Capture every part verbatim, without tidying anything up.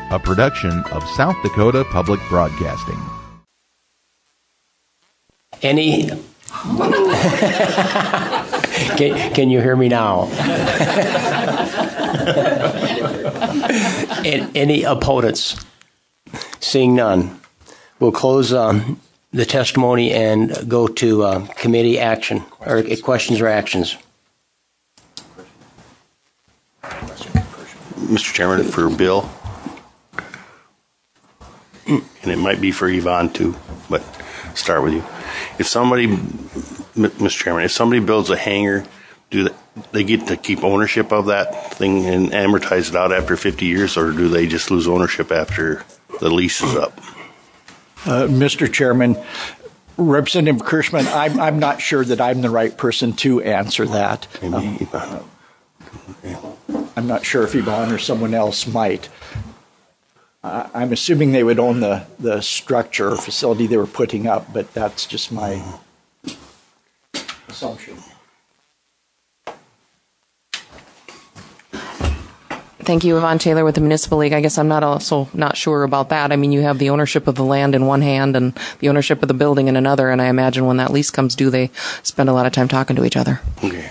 a production of South Dakota Public Broadcasting. Any... can, can you hear me now? Any opponents? Seeing none, we'll close um, the testimony and go to uh, committee action, or uh, questions or actions. Mister Chairman, for Bill, and it might be for Yvonne too, but start with you. If somebody, Mister Chairman, if somebody builds a hangar, do they get to keep ownership of that thing and amortize it out after fifty years, or do they just lose ownership after the lease is up? Uh, Mister Chairman, Representative Kirschman, I'm, I'm not sure that I'm the right person to answer that. Maybe um, Yvonne. Okay. I'm not sure if Yvonne or someone else might. Uh, I'm assuming they would own the, the structure or facility they were putting up, but that's just my assumption. Thank you, Yvonne Taylor with the Municipal League. I guess I'm not also not sure about that. I mean, you have the ownership of the land in one hand and the ownership of the building in another, and I imagine when that lease comes due, they spend a lot of time talking to each other. Okay.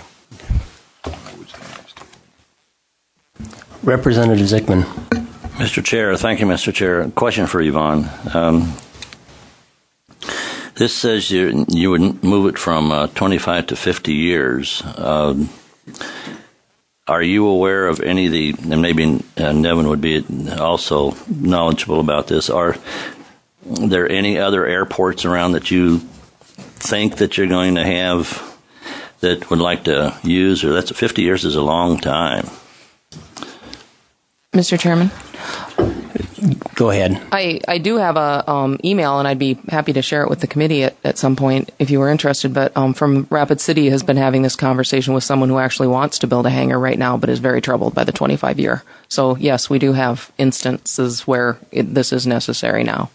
Representative Zickman. Mister Chair, thank you, Mister Chair. Question for Yvonne. Um, this says you, you would move it from uh, twenty-five to fifty years. Um, are you aware of any of the, and maybe uh, Nevin would be also knowledgeable about this, are there any other airports around that you think that you're going to have that would like to use, or that's fifty years is a long time? Mister Chairman? Go ahead. I, I do have a um, email, and I'd be happy to share it with the committee at, at some point if you were interested. But um, from Rapid City has been having this conversation with someone who actually wants to build a hangar right now, but is very troubled by the twenty-five year. So yes, we do have instances where it, this is necessary now.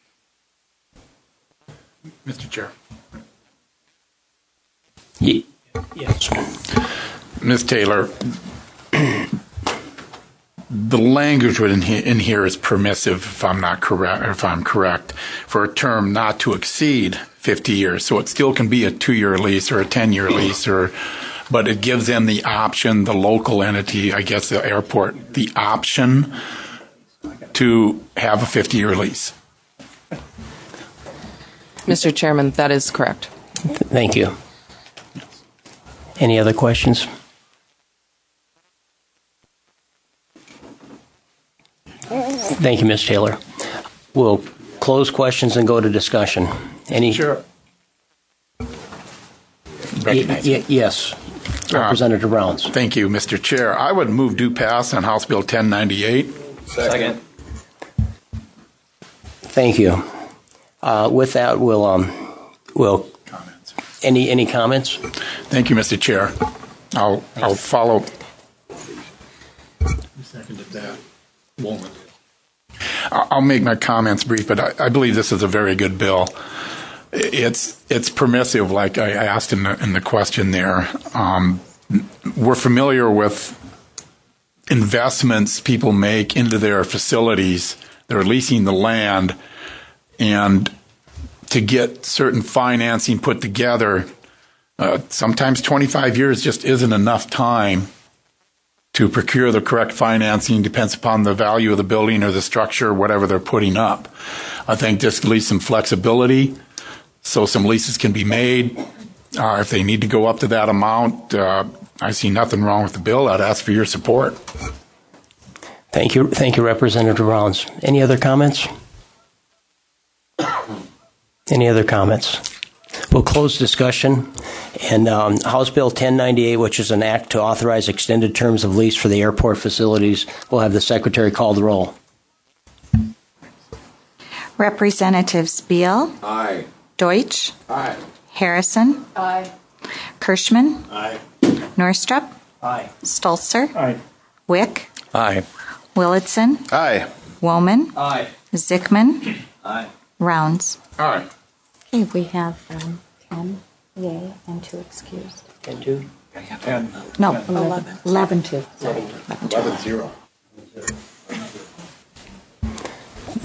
Mister Chair. Ye- yes. Miz Taylor, the language in here is permissive, if I'm not correct, if I'm correct, for a term not to exceed fifty years. So it still can be a two-year lease or a ten-year lease, or, but it gives them the option, the local entity, I guess the airport, the option to have a fifty-year lease. Mister Chairman, that is correct. Thank you. Any other questions? Thank you, Miz Taylor. We'll close questions and go to discussion. Any? Sure. Y- y- yes. Representative uh, Rounds. Thank you, Mister Chair. I would move due pass on House Bill ten ninety-eight. Second. Thank you. Uh, with that, we'll um, we'll Comments. any any comments? Thank you, Mister Chair. I'll I'll follow. Who seconded that? Woman. I'll make my comments brief, but I, I believe this is a very good bill. It's it's permissive, like I asked in the, in the question there. Um, we're familiar with investments people make into their facilities. They're leasing the land, and to get certain financing put together, uh, sometimes twenty-five years just isn't enough time to procure the correct financing. Depends upon the value of the building or the structure, whatever they're putting up. I think just leaves some flexibility so some leases can be made. Uh, if they need to go up to that amount, uh, I see nothing wrong with the bill. I'd ask for your support. Thank you. Thank you, Representative Rounds. Any other comments? Any other comments? We'll close discussion. And um, House Bill ten ninety-eight, which is an act to authorize extended terms of lease for the airport facilities, will have the Secretary call the roll. Representatives Beal. Aye. Deutsch. Aye. Harrison. Aye. Kirschman. Aye. Norstrup. Aye. Stolzer. Aye. Wick. Aye. Willitson. Aye. Woman. Aye. Zickman. Aye. Rounds. Aye. Okay, we have um, ten yay and two excused. And two? Ten. No, eleven. Eleven two. Sorry. Eleven zero.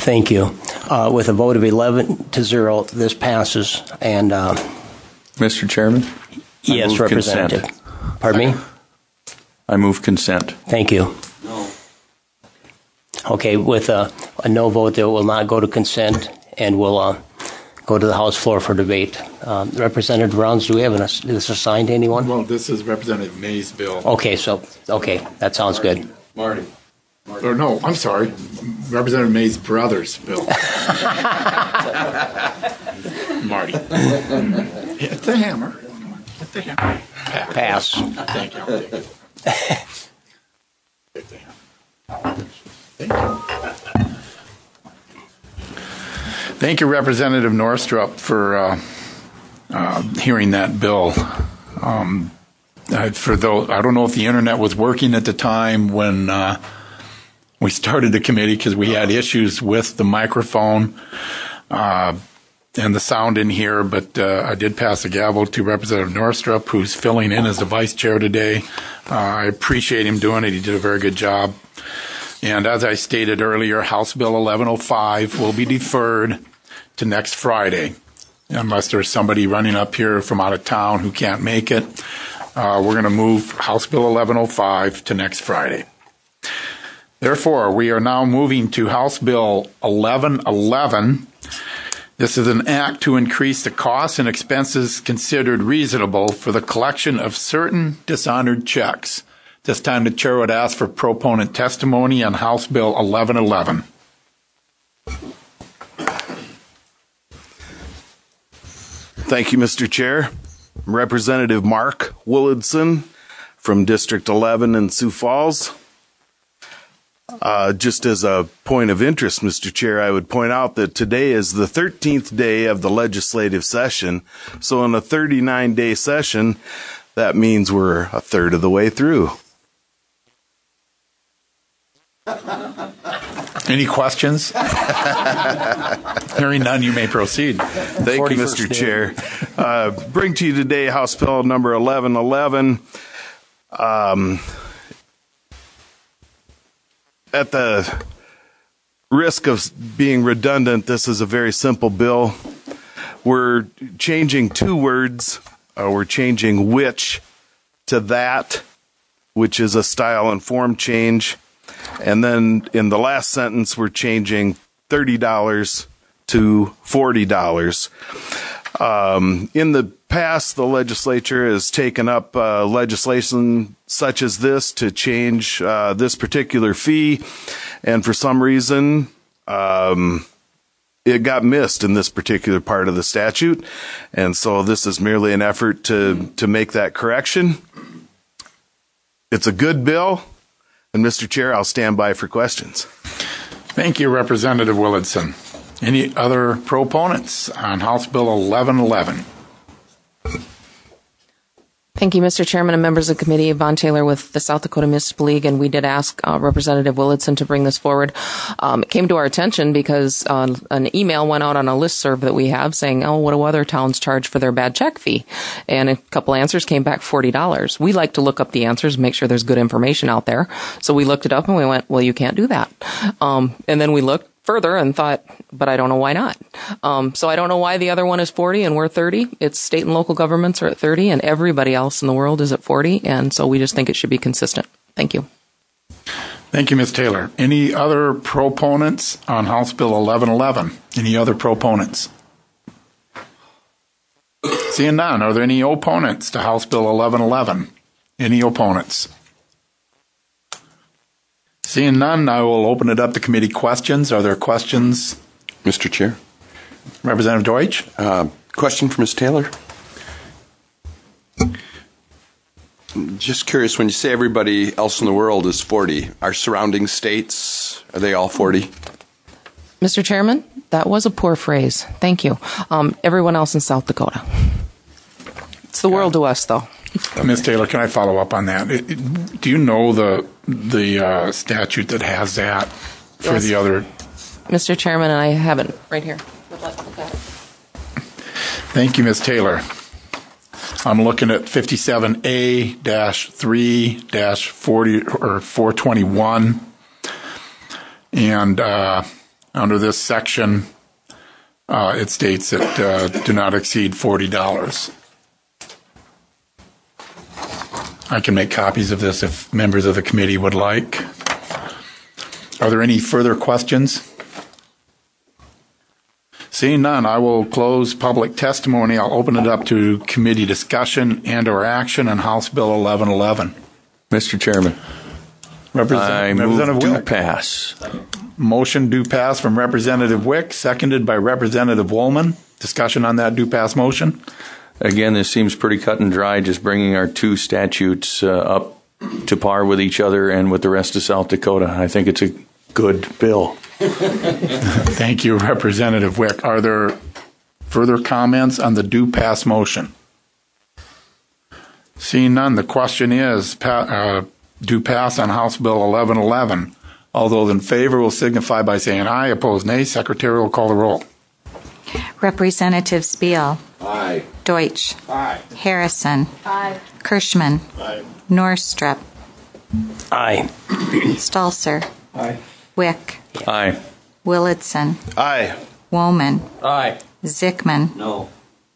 Thank you. Uh, with a vote of eleven to zero, this passes. And uh, Mister Chairman? Yes, move Representative. Consent. Pardon me? I move consent. Thank you. No. Okay, with a, a no vote, there will not go to consent, and will uh, go to the House floor for debate. Um, Representative Rounds, do we have an, this assigned to anyone? Well, this is Representative May's bill. Okay, so, okay, that sounds Marty. good. Marty. Marty. Or no, I'm sorry, Representative May's brother's bill. Marty. Hit the hammer. Hit the hammer. Pass. Thank you. I'll take it. Hit the hammer. Thank you. Thank you, Representative Northrup, for uh, uh, hearing that bill. Um, I, for those, I don't know if the internet was working at the time when uh, we started the committee, because we had issues with the microphone uh, and the sound in here, but uh, I did pass the gavel to Representative Northrup, who's filling in as the vice chair today. Uh, I appreciate him doing it. He did a very good job. And as I stated earlier, House Bill eleven oh five will be deferred to next Friday, unless there's somebody running up here from out of town who can't make it. Uh, we're going to move House Bill eleven oh five to next Friday. Therefore, we are now moving to House Bill eleven eleven. This is an act to increase the costs and expenses considered reasonable for the collection of certain dishonored checks. This time the chair would ask for proponent testimony on House Bill eleven eleven. Thank you, Mister Chair. Representative Mark Willardson from District eleven in Sioux Falls. Uh, just as a point of interest, Mister Chair, I would point out that today is the thirteenth day of the legislative session. So in a thirty-nine day session, that means we're a third of the way through. Any questions? Hearing none, you may proceed. Thank you, Mister Chair. Uh, bring to you today House Bill number eleven eleven. Um, at the risk of being redundant, this is a very simple bill. We're changing two words. Uh, we're changing which to that, which is a style and form change. And then in the last sentence, we're changing thirty dollars to forty dollars. Um, in the past, the legislature has taken up uh, legislation such as this to change uh, this particular fee, and for some reason, um, it got missed in this particular part of the statute, and so this is merely an effort to to make that correction. It's a good bill. And Mister Chair, I'll stand by for questions. Thank you, Representative Willardson. Any other proponents on House Bill eleven eleven? Thank you, Mister Chairman and members of the committee. Yvonne Taylor with the South Dakota Municipal League, and we did ask uh, Representative Willardson to bring this forward. Um, it came to our attention because uh, an email went out on a listserv that we have saying, oh, what do other towns charge for their bad check fee? And a couple answers came back forty dollars. We like to look up the answers, make sure there's good information out there. So we looked it up and we went, well, you can't do that. Um, and then we looked further and thought, but I don't know why not. Um, so I don't know why the other one is forty and we're thirty. It's state and local governments are at thirty and everybody else in the world is at forty. And so we just think it should be consistent. Thank you. Thank you, Miz Taylor. Any other proponents on House Bill eleven eleven? Any other proponents? Seeing none, are there any opponents to House Bill eleven eleven? Any opponents? Seeing none, I will open it up to committee questions. Are there questions? Mister Chair. Representative Deutsch? Uh, question for Miz Taylor. Just curious, when you say everybody else in the world is forty, our surrounding states, are they all forty? Mister Chairman, that was a poor phrase. Thank you. Um, everyone else in South Dakota. It's the world to us, though. Miz Taylor, can I follow up on that? It, it, do you know the the uh, statute that has that for Yes. the other? Mister Chairman, and I have it right here. Thank you, Miz Taylor. I'm looking at fifty-seven A three forty or four twenty-one, and uh, under this section, uh, it states that uh, do not exceed forty dollars. I can make copies of this if members of the committee would like. Are there any further questions? Seeing none, I will close public testimony. I'll open it up to committee discussion and or action on House Bill eleven eleven. Mister Chairman, Represent- I Representative move to Wick. pass. Motion do pass from Representative Wick, seconded by Representative Woolman. Discussion on that do pass motion. Again, this seems pretty cut and dry, just bringing our two statutes uh, up to par with each other and with the rest of South Dakota. I think it's a good bill. Thank you, Representative Wick. Are there further comments on the do pass motion? Seeing none, the question is pa- uh, do pass on House Bill eleven eleven. All those in favor will signify by saying aye. Opposed, nay. Secretary will call the roll. Representative Spiel. Aye. Deutsch. Aye. Harrison. Aye. Kirschman. Aye. Norstrup. Aye. Stalser. Aye. Wick. Aye. Willitson. Aye. Woolman. Aye. Zickman. No.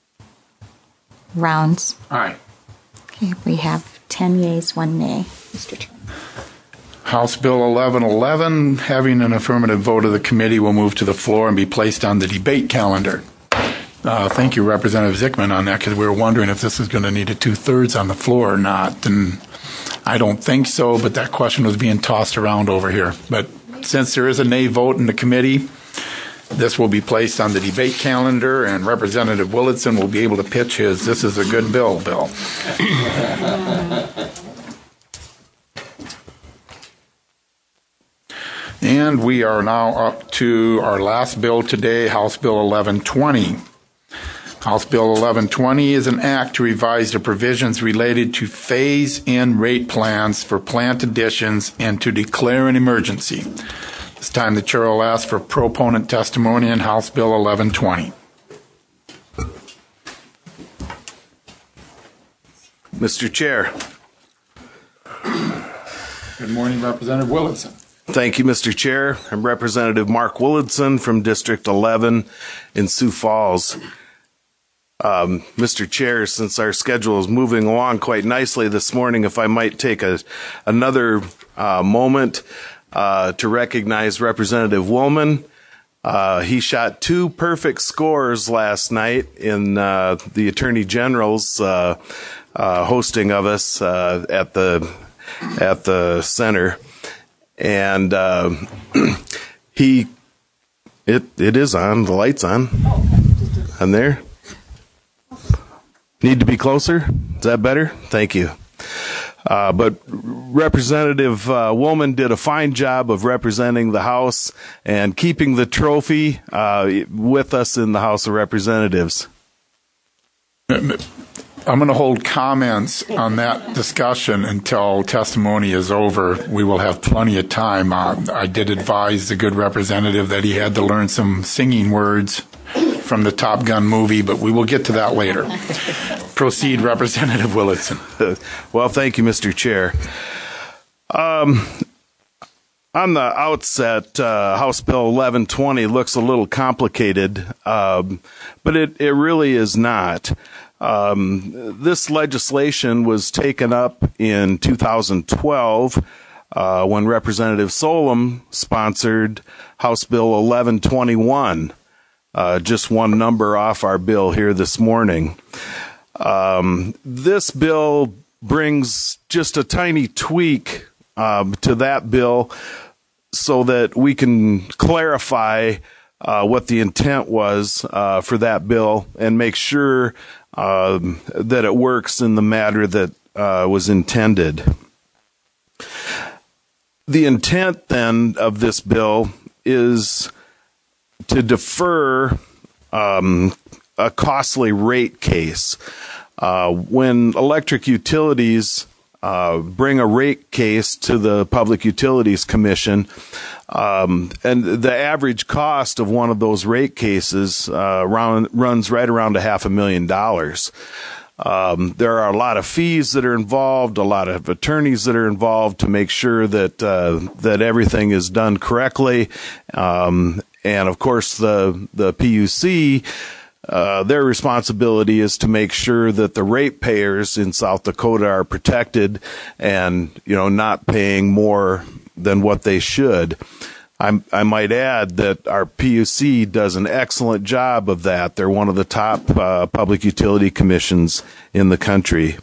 Rounds. Aye. Okay, we have ten yeas, one nay, Mister Chairman. House Bill eleven eleven, having an affirmative vote of the committee, will move to the floor and be placed on the debate calendar. Uh, thank you, Representative Zickman, on that, because we were wondering if this is going to need a two-thirds on the floor or not. And I don't think so, but that question was being tossed around over here. But since there is a nay vote in the committee, this will be placed on the debate calendar, and Representative Willitson will be able to pitch his "this is a good bill" bill. And we are now up to our last bill today, House Bill eleven twenty. House Bill eleven twenty is an act to revise the provisions related to phase-in rate plans for plant additions and to declare an emergency. This time the chair will ask for proponent testimony on House Bill eleven twenty. Mister Chair. Good morning, Representative Willitson. Thank you, Mister Chair. I'm Representative Mark Willitson from District eleven in Sioux Falls. Um, Mister Chair, since our schedule is moving along quite nicely this morning, if I might take a, another uh, moment uh, to recognize Representative Woolman. Uh, he shot two perfect scores last night in uh, the Attorney General's uh, uh, hosting of us uh, at the at the center. And uh, he, it it is on. The light's on. On there. Need to be closer? Is that better? Thank you. Uh, but Representative uh, Woolman did a fine job of representing the House and keeping the trophy uh, with us in the House of Representatives. I'm going to hold comments on that discussion until testimony is over. We will have plenty of time. Uh, I did advise the good representative that he had to learn some singing words from the Top Gun movie, but we will get to that later. Proceed, Representative Willitson. Well, thank you, Mister Chair. Um, on the outset, uh, House Bill eleven twenty looks a little complicated, um, but it, it really is not. Um, this legislation was taken up in two thousand twelve uh, when Representative Solem sponsored House Bill eleven twenty-one, uh, just one number off our bill here this morning. Um, this bill brings just a tiny tweak um, to that bill so that we can clarify uh, what the intent was uh, for that bill and make sure Um, that it works in the manner that uh, was intended. The intent, then, of this bill is to defer um, a costly rate case. Uh, when electric utilities uh, bring a rate case to the Public Utilities Commission, Um, and the average cost of one of those rate cases uh, round, runs right around a half a million dollars. Um, there are a lot of fees that are involved, a lot of attorneys that are involved to make sure that uh, that everything is done correctly, um, and of course the the P U C, uh, their responsibility is to make sure that the ratepayers in South Dakota are protected and, you know, not paying more than what they should. I'm, I might add that our P U C does an excellent job of that. They're one of the top uh, public utility commissions in the country.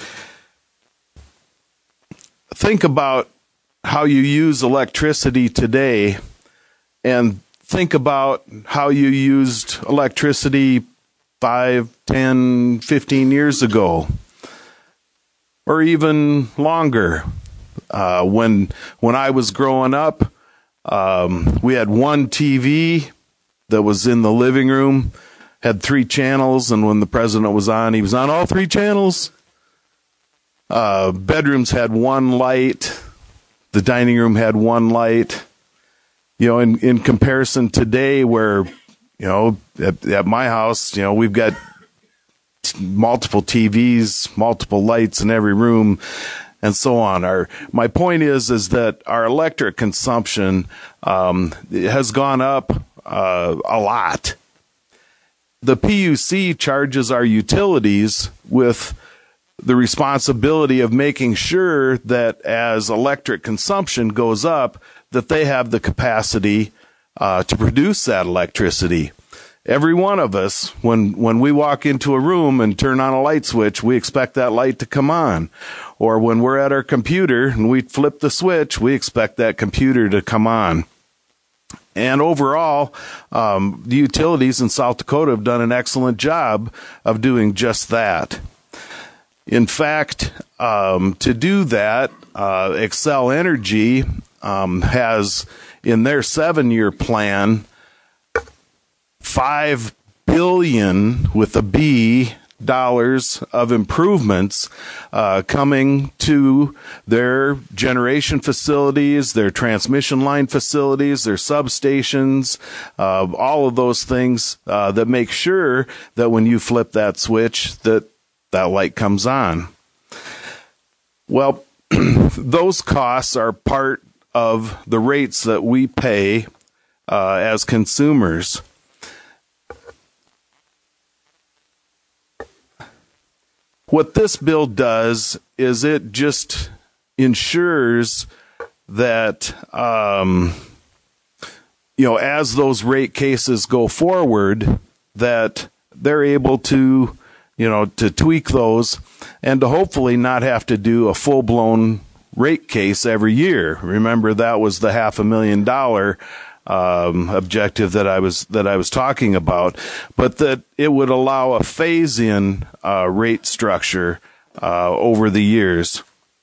Think about how you use electricity today, and think about how you used electricity five, ten, fifteen years ago, or even longer. Uh, when when I was growing up, um, we had one T V that was in the living room, had three channels, and when the president was on, he was on all three channels. Uh, bedrooms had one light. The dining room had one light. You know, in, in comparison today where, you know, at, at my house, you know, we've got t- multiple T Vs, multiple lights in every room, and so on. Our, my point is, is that our electric consumption um, has gone up uh, a lot. The P U C charges our utilities with the responsibility of making sure that as electric consumption goes up, that they have the capacity uh, to produce that electricity. Every one of us, when, when we walk into a room and turn on a light switch, we expect that light to come on. Or when we're at our computer and we flip the switch, we expect that computer to come on. And overall, um, the utilities in South Dakota have done an excellent job of doing just that. In fact, um, to do that, uh, Xcel Energy um, has, in their seven-year plan, five billion with a B dollars of improvements uh, coming to their generation facilities, their transmission line facilities, their substations, uh, all of those things uh, that make sure that when you flip that switch, that that light comes on. Well, those costs are part of the rates that we pay uh, as consumers. What this bill does is it just ensures that, um, you know, as those rate cases go forward, that they're able to, you know, to tweak those and to hopefully not have to do a full-blown rate case every year. Remember, that was the half a million dollar um, objective that I was that I was talking about, but that it would allow a phase-in uh, rate structure uh, over the years.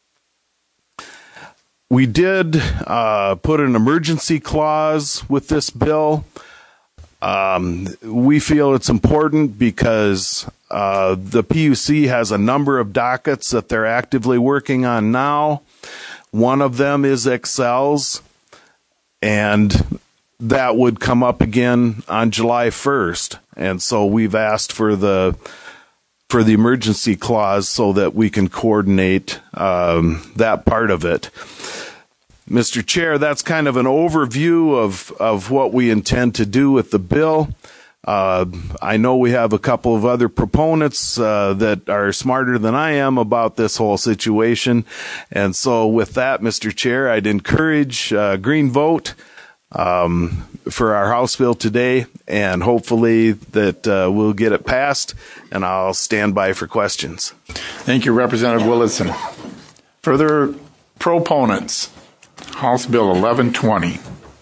We did uh, put an emergency clause with this bill. Um, we feel it's important because uh, the P U C has a number of dockets that they're actively working on now. One of them is Xcel's, and that would come up again on July first. And so we've asked for the for the emergency clause so that we can coordinate um, that part of it. Mister Chair, that's kind of an overview of, of what we intend to do with the bill. Uh, I know we have a couple of other proponents uh, that are smarter than I am about this whole situation. And so with that, Mister Chair, I'd encourage uh, green vote um, for our House bill today, and hopefully that uh, we'll get it passed, and I'll stand by for questions. Thank you, Representative Willitson. Further proponents? House Bill eleven twenty.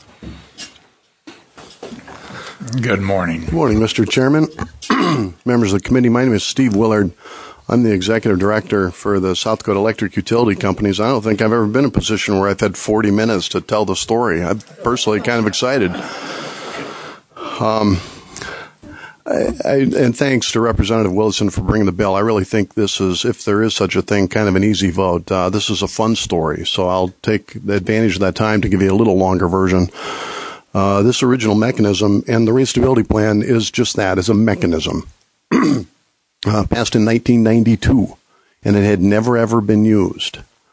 Good morning. Good morning, Mister Chairman, members of the committee. My name is Steve Willard. I'm the executive director for the South Dakota Electric Utility Companies. I don't think I've ever been in a position where I've had forty minutes to tell the story. I'm personally kind of excited. Um, I, I, and thanks to Representative Wilson for bringing the bill. I really think this is, if there is such a thing, kind of an easy vote. Uh, this is a fun story, so I'll take the advantage of that time to give you a little longer version. Uh, this original mechanism and the rate stability plan is just that, is a mechanism. uh, passed in nineteen ninety-two, and it had never, ever been used.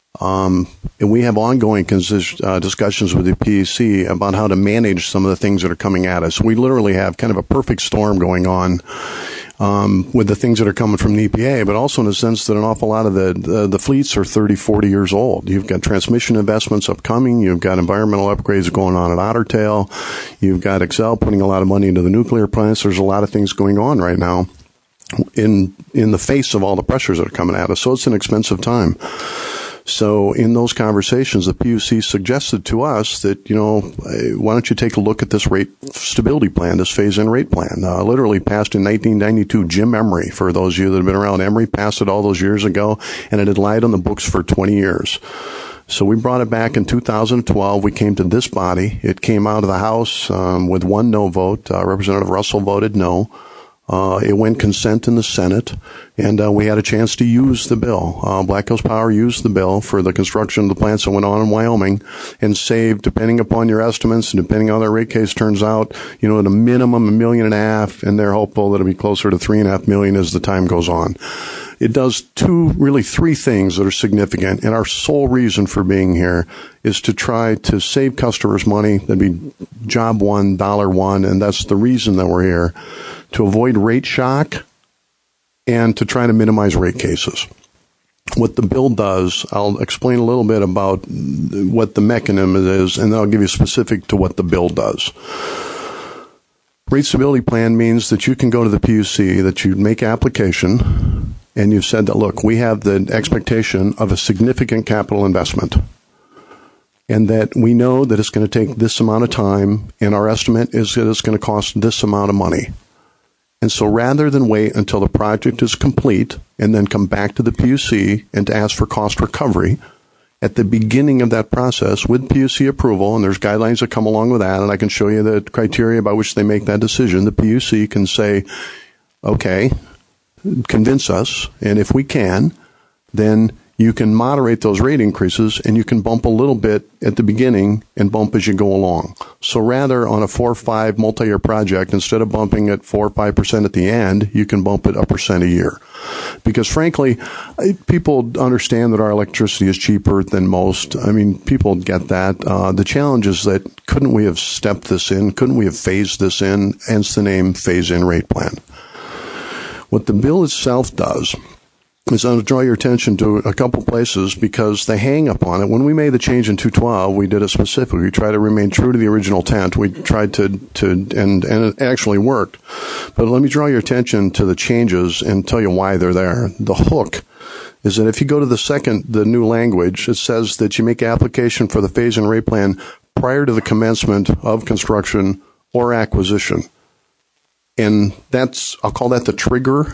Um, and we have ongoing consist, uh, discussions with the P U C about how to manage some of the things that are coming at us. We literally have kind of a perfect storm going on um, with the things that are coming from the E P A, but also in the sense that an awful lot of the, the the fleets are thirty, forty years old. You've got transmission investments upcoming. You've got environmental upgrades going on at Otter Tail. You've got Xcel putting a lot of money into the nuclear plants. There's a lot of things going on right now in in the face of all the pressures that are coming at us. So it's an expensive time. So in those conversations, the P U C suggested to us that, you know, why don't you take a look at this rate stability plan, this phase-in rate plan, uh, literally passed in nineteen ninety-two. Jim Emery, for those of you that have been around, Emery passed it all those years ago, and it had lied on the books for twenty years. So we brought it back in two thousand twelve. We came to this body. It came out of the House um, with one no vote. Uh, Representative Russell voted no. Uh, it went consent in the Senate, and uh, we had a chance to use the bill. Uh, Black Hills Power used the bill for the construction of the plants that went on in Wyoming and saved, depending upon your estimates and depending on how their rate case turns out, you know, at a minimum a million and a half, and they're hopeful that it'll be closer to three and a half million as the time goes on. It does two, really three things that are significant, and our sole reason for being here is to try to save customers money. That'd be job one, dollar one, and that's the reason that we're here, to avoid rate shock and to try to minimize rate cases. What the bill does, I'll explain a little bit about what the mechanism is, and then I'll give you specific to what the bill does. Rate stability plan means that you can go to the P U C, that you make application, and you've said that, look, we have the expectation of a significant capital investment, and that we know that it's going to take this amount of time, and our estimate is that it's going to cost this amount of money. And so rather than wait until the project is complete and then come back to the P U C and to ask for cost recovery, at the beginning of that process with P U C approval, and there's guidelines that come along with that, and I can show you the criteria by which they make that decision, the P U C can say, okay, convince us, and if we can, then you can moderate those rate increases, and you can bump a little bit at the beginning and bump as you go along. So rather, on a four or five multi-year project, instead of bumping at four or five percent at the end, you can bump it a percent a year. Because frankly, people understand that our electricity is cheaper than most. I mean, people get that. Uh, the challenge is that couldn't we have stepped this in? Couldn't we have phased this in? Hence the name phase-in rate plan. What the bill itself does is I want to draw your attention to a couple places because they hang up on it. When we made the change in two twelve, we did it specifically. We tried to remain true to the original intent. We tried to, to and, and it actually worked. But let me draw your attention to the changes and tell you why they're there. The hook is that if you go to the second, the new language, it says that you make application for the phase-in rate plan prior to the commencement of construction or acquisition. And that's, I'll call that the trigger.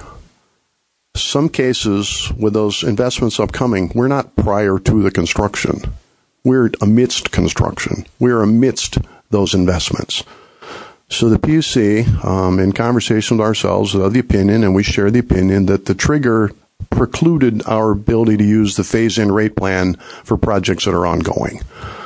Some cases with those investments upcoming, we're not prior to the construction. We're amidst construction. We're amidst those investments. So the P U C, um, in conversation with ourselves, is of the opinion, and we share the opinion, that the trigger precluded our ability to use the phase-in rate plan for projects that are ongoing.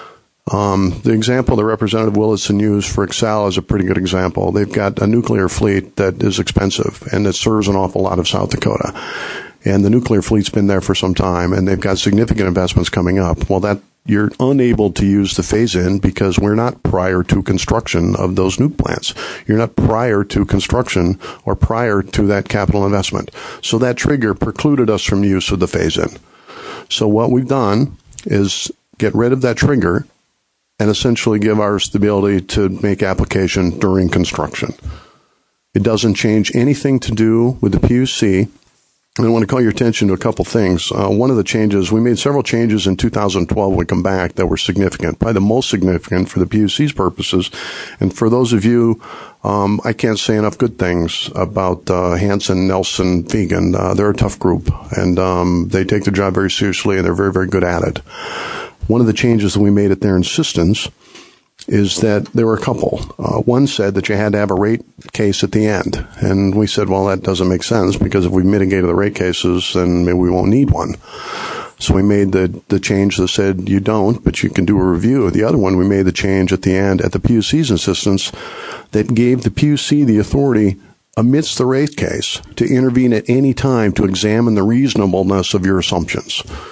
Um, the example that Representative Willitson used for Xcel is a pretty good example. They've got a nuclear fleet that is expensive and that serves an awful lot of South Dakota. And the nuclear fleet's been there for some time, and they've got significant investments coming up. Well, that you're unable to use the phase-in because we're not prior to construction of those nuke plants. You're not prior to construction or prior to that capital investment. So that trigger precluded us from use of the phase-in. So what we've done is get rid of that trigger and essentially give ours the ability to make application during construction. It doesn't change anything to do with the P U C. And I want to call your attention to a couple things. Uh, one of the changes, we made several changes in two thousand twelve when we come back that were significant, probably the most significant for the P U C's purposes. And for those of you, um, I can't say enough good things about uh, Hanson, Nelson, Vegan. Uh, they're a tough group, and um, they take their job very seriously, and they're very, very good at it. One of the changes that we made at their insistence is that there were a couple. Uh, one said that you had to have a rate case at the end. And we said, well, that doesn't make sense because if we mitigated the rate cases, then maybe we won't need one. So we made the, the change that said you don't, but you can do a review. The other one, we made the change at the end at the P U C's insistence that gave the P U C the authority amidst the rate case to intervene at any time to examine the reasonableness of your assumptions.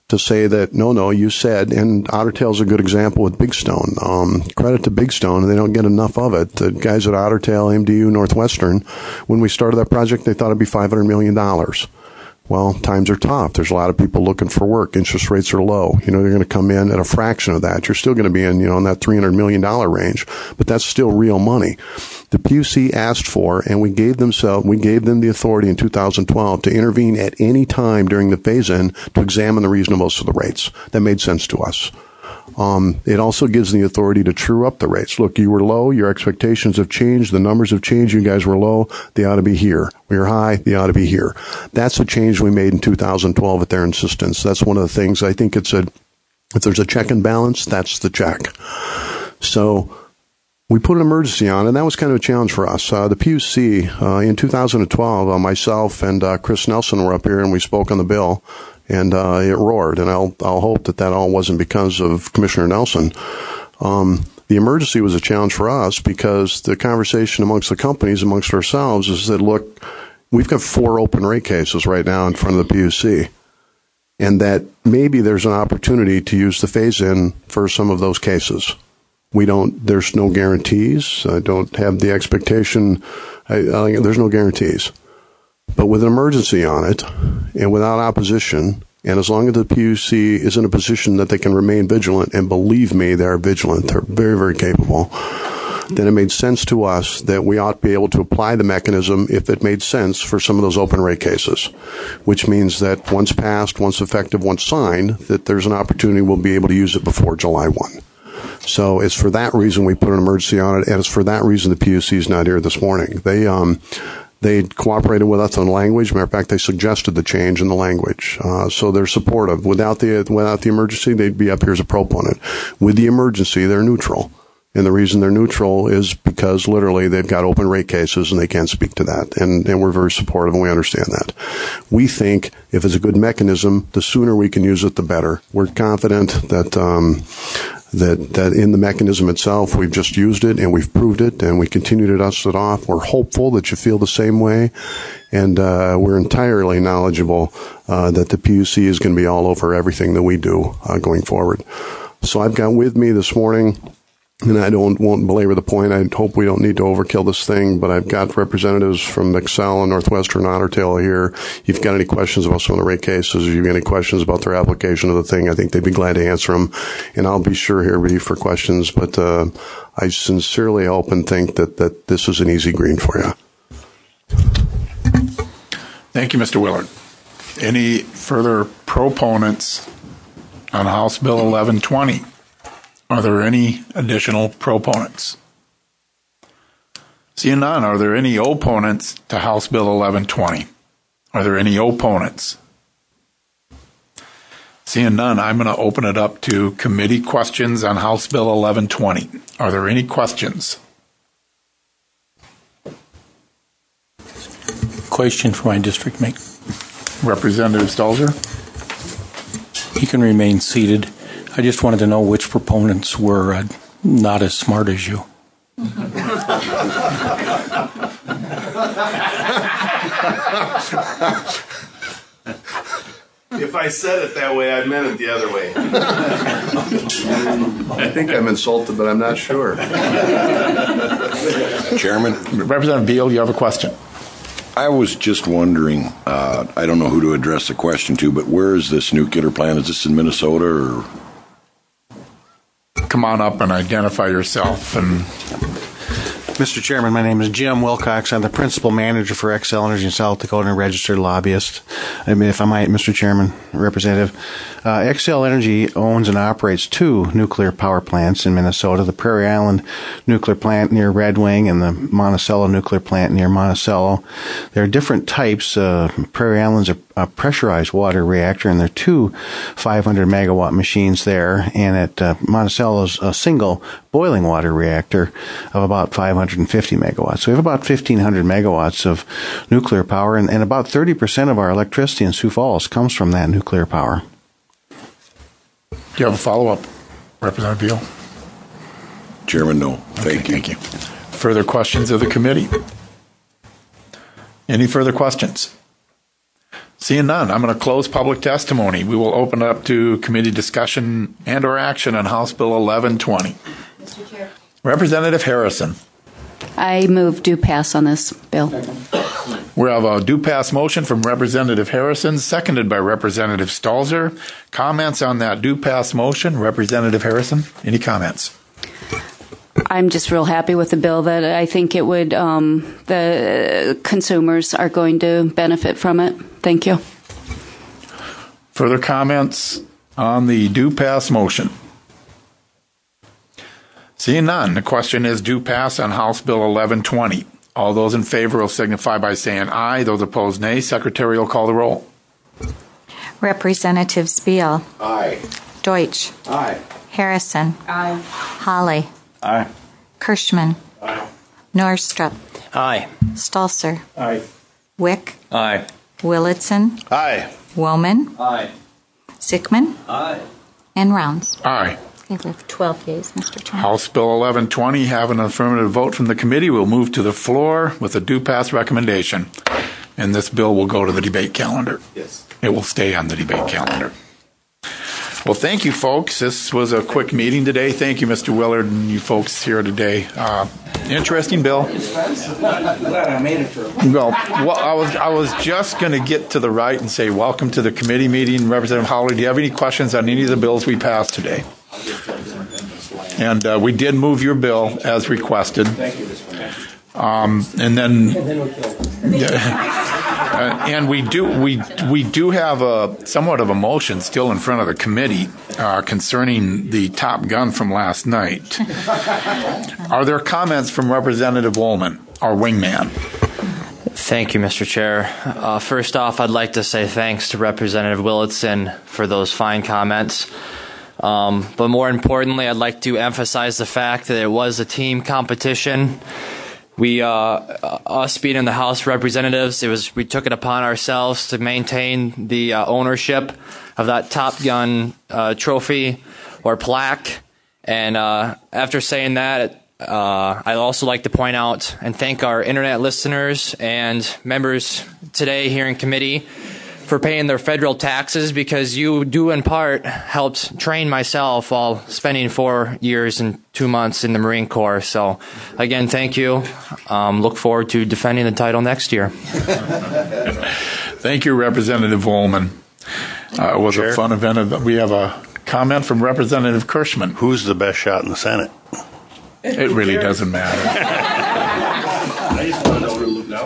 to say that, no, no, you said, and Otter Tail's a good example with Big Stone. Um, credit to Big Stone, they don't get enough of it. The guys at Otter Tail, M D U, Northwestern, when we started that project, they thought it'd be five hundred million dollars. Well, times are tough. There's a lot of people looking for work. Interest rates are low. You know, they're going to come in at a fraction of that. You're still going to be in, you know, in that three hundred million dollars range, but that's still real money. The P U C asked for, and we gave them so, we gave them the authority in two thousand twelve to intervene at any time during the phase-in to examine the reasonableness of the rates. That made sense to us. Um, it also gives the authority to true up the rates. Look, you were low. Your expectations have changed. The numbers have changed. You guys were low. They ought to be here. We were high. They ought to be here. That's a change we made in two thousand twelve at their insistence. That's one of the things. I think it's a, if there's a check and balance, that's the check. So we put an emergency on, and that was kind of a challenge for us. Uh, the P U C, uh, in two thousand twelve, uh, myself and uh, Chris Nelson were up here, and we spoke on the bill. And uh, it roared, and I'll I'll hope that that all wasn't because of Commissioner Nelson. Um, the emergency was a challenge for us because the conversation amongst the companies, amongst ourselves, is that, look, we've got four open rate cases right now in front of the P U C, and that maybe there's an opportunity to use the phase-in for some of those cases. We don't. There's no guarantees. I don't have the expectation. I, I, there's no guarantees. But with an emergency on it, and without opposition, and as long as the P U C is in a position that they can remain vigilant, and believe me, they're vigilant, they're very, very capable, then it made sense to us that we ought to be able to apply the mechanism if it made sense for some of those open rate cases, which means that once passed, once effective, once signed, that there's an opportunity we'll be able to use it before July first. So it's for that reason we put an emergency on it, and it's for that reason the P U C is not here this morning. They, um, They cooperated with us on language. Matter of fact, they suggested the change in the language. Uh, so they're supportive. Without the without the emergency, they'd be up here as a proponent. With the emergency, they're neutral. And the reason they're neutral is because literally they've got open rate cases and they can't speak to that. And, and we're very supportive and we understand that. We think if it's a good mechanism, the sooner we can use it, the better. We're confident that, um, that, that in the mechanism itself, we've just used it and we've proved it and we continue to dust it off. We're hopeful that you feel the same way. And, uh, we're entirely knowledgeable, uh, that the P U C is going to be all over everything that we do, uh, going forward. So I've got with me this morning, and I don't won't belabor the point. I hope we don't need to overkill this thing, but I've got representatives from Xcel and Northwestern Otter Tail here. If you've got any questions about some of the rate cases, if you've got any questions about their application of the thing, I think they'd be glad to answer them. And I'll be sure here be for questions, but uh, I sincerely hope and think that, that this is an easy green for you. Thank you, Mister Willard. Any further proponents on House Bill eleven twenty? Are there any additional proponents? Seeing none, are there any opponents to House Bill eleven twenty? Are there any opponents? Seeing none, I'm going to open it up to committee questions on House Bill eleven twenty. Are there any questions? Question for my district mate. Representative Stalzer. You can remain seated. I just wanted to know which proponents were uh, not as smart as you. If I said it that way, I meant it the other way. I think I'm insulted, but I'm not sure. Chairman? Representative Beal, you have a question. I was just wondering, uh, I don't know who to address the question to, but where is this nuclear plant? Is this in Minnesota or? Come on up and identify yourself. And Mister Chairman, my name is Jim Wilcox. I'm the principal manager for Xcel Energy in South Dakota and a registered lobbyist. I mean, if I might, Mister Chairman, Representative, uh, Xcel Energy owns and operates two nuclear power plants in Minnesota, the Prairie Island nuclear plant near Red Wing and the Monticello nuclear plant near Monticello. There are different types. Uh, Prairie Island's a, a pressurized water reactor, and there are two five hundred megawatt machines there, and at uh, Monticello's a single boiling water reactor of about five hundred fifty megawatts. So we have about fifteen hundred megawatts of nuclear power, and, and about thirty percent of our electricity in Sioux Falls comes from that nuclear power. Do you have a follow-up, Representative Beal? Chairman, no. Thank okay, you. Thank you. Further questions of the committee? Any further questions? Seeing none, I'm going to close public testimony. We will open up to committee discussion and or action on House Bill eleven twenty. Mister Chair. Representative Harrison. I move do pass on this bill. We have a do pass motion from Representative Harrison, seconded by Representative Stalzer. Comments on that do pass motion? Representative Harrison, any comments? I'm just real happy with the bill. That I think it would, um, the consumers are going to benefit from it. Thank you. Further comments on the do pass motion? Seeing none, the question is do pass on House Bill eleven twenty. All those in favor will signify by saying aye. Those opposed, nay. Secretary will call the roll. Representatives Beal. Aye. Deutsch. Aye. Harrison. Aye. Holly. Aye. Kirschman. Aye. Norstrup. Aye. Stolzer. Aye. Wick. Aye. Willitson. Aye. Woman. Aye. Sickman. Aye. And Rounds. Aye. Okay, we have twelve yeas, Mister Chairman. House Bill eleven twenty, have an affirmative vote from the committee, will move to the floor with a do pass recommendation. And this bill will go to the debate calendar. Yes. It will stay on the debate calendar. Well, thank you, folks. This was a quick meeting today. Thank you, Mister Willard, and you folks here today. Uh, interesting bill. Glad I made it through. Well, well, I was I was just going to get to the right and say welcome to the committee meeting. Representative Howley, do you have any questions on any of the bills we passed today? And uh, we did move your bill as requested. Thank you. Um, and then, uh, and we do we we do have a somewhat of a motion still in front of the committee uh, concerning the Top Gun from last night. Are there comments from Representative Woolman, our wingman? Thank you, Mister Chair. Uh, first off, I'd like to say thanks to Representative Willitson for those fine comments. Um, but more importantly, I'd like to emphasize the fact that it was a team competition. We, uh, us being in the House of Representatives, it was we took it upon ourselves to maintain the uh, ownership of that Top Gun uh, trophy or plaque. And uh, after saying that, uh, I'd also like to point out and thank our internet listeners and members today here in committee for paying their federal taxes, because you do in part helped train myself while spending four years and two months in the Marine Corps. So again, thank you. Um, look forward to defending the title next year. Thank you, Representative Woolman. Uh, it was Chair. a fun event. We have a comment from Representative Kirschman. Who's the best shot in the Senate? It really doesn't matter. I just want to know where to look now.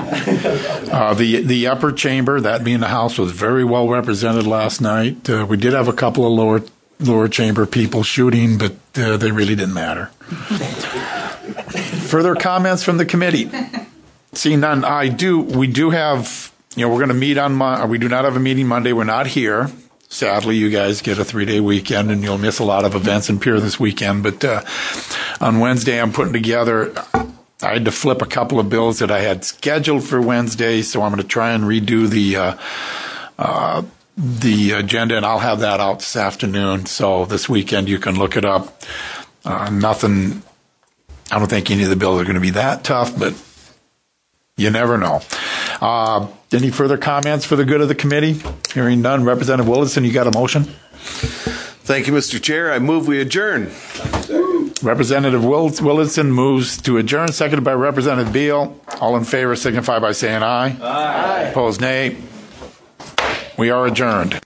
Uh, the the upper chamber, that being the House, was very well represented last night. Uh, we did have a couple of lower lower chamber people shooting, but uh, they really didn't matter. Further comments from the committee? Seeing none, I do. We do have. You know, we're going to meet on. Mon- we do not have a meeting Monday. We're not here. Sadly, you guys get a three-day weekend, and you'll miss a lot of events in Pierre this weekend. But uh, on Wednesday, I'm putting together. I had to flip a couple of bills that I had scheduled for Wednesday, so I'm going to try and redo the uh, uh, the agenda, and I'll have that out this afternoon. So this weekend you can look it up. Uh, nothing. I don't think any of the bills are going to be that tough, but you never know. Uh, any further comments for the good of the committee? Hearing none. Representative Willitson, you got a motion? Thank you, Mister Chair. I move we adjourn. Representative Willitson moves to adjourn, seconded by Representative Beal. All in favor signify by saying aye. Aye. Opposed, nay. We are adjourned.